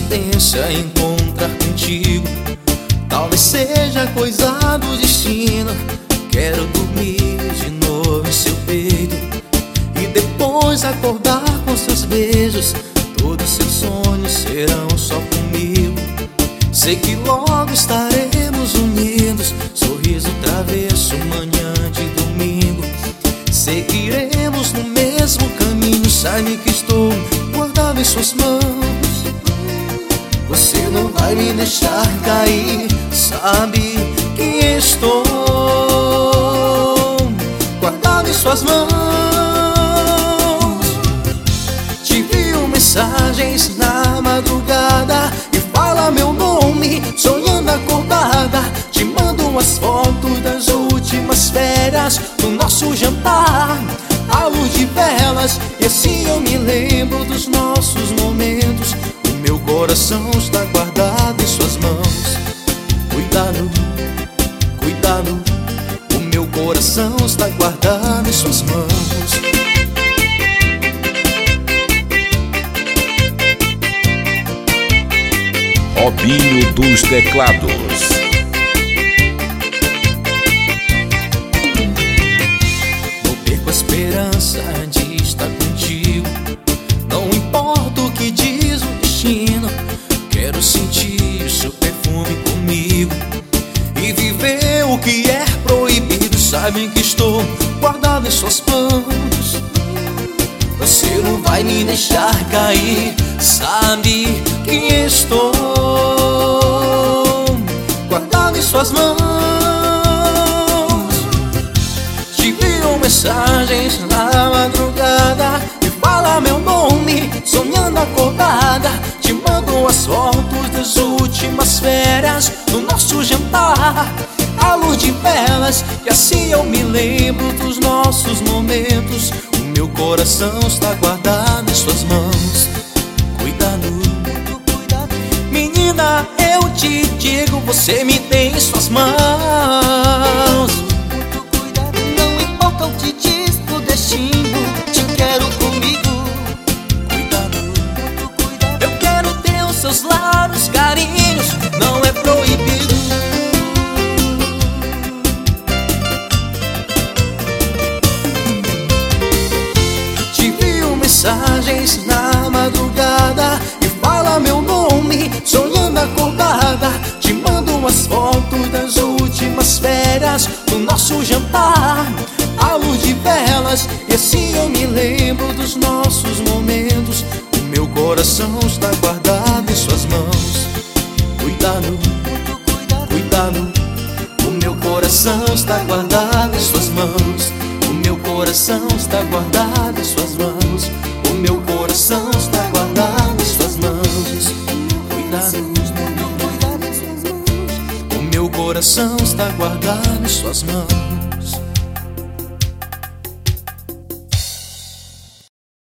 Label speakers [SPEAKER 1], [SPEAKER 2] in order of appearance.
[SPEAKER 1] coincidência encontrar contigo. Talvez seja coisa do destino. Quero dormir de novo em seu peito e depois acordar com seus beijos. Todos seus sonhos serão só comigo. Sei que logo estaremos unidos. Sorriso travesso, manhã de domingo. Sei que iremos no mesmo caminho. Sabe que estou guardado em suas mãos. Você não vai me deixar cair. Sabe que estou guardado em suas mãos. Te envio mensagens na madrugada e fala meu nome, sonhando acordada. Te mando as fotos das últimas férias, do nosso jantar à luz de velas. E assim eu me lembro dos nossos momentos. O meu coração está guardado em suas mãos. Cuidado, cuidado, o meu coração está guardado em suas mãos.
[SPEAKER 2] Robinho dos Teclados.
[SPEAKER 1] Não perco a esperança de estar contigo. Não importa o que diz o destino. Quero sentir seu perfume comigo e viver o que é proibido. Sabem que estou guardado em suas mãos. Você não vai me deixar cair. Sabe que estou guardado em suas mãos. Te envio mensagens na madrugada e fala meu nome, sonhando acordada. Te mando as fotos das últimas férias, do nosso jantar à luz de velas. E assim eu me lembro dos nossos momentos. O meu coração está guardado em suas mãos. Cuidado, menina, eu te digo, você me tem em suas mãos.
[SPEAKER 3] Não importa o que diz o destino, te quero comigo.
[SPEAKER 1] Cuidado, eu quero ter os seus lábios, carinhos, não é proibido. Te envio mensagens na madrugada e fala meu nome, sonhando acordada. Te mando as fotos das últimas férias, do nosso jantar à luz de velas. E assim eu me lembro dos nossos momentos. O meu coração está guardado em suas mãos. Cuidado, cuidado, o meu coração está guardado em suas mãos. O meu coração está guardado em suas mãos. O meu coração está guardado em suas mãos. Cuidado, o meu coração está guardado em suas mãos.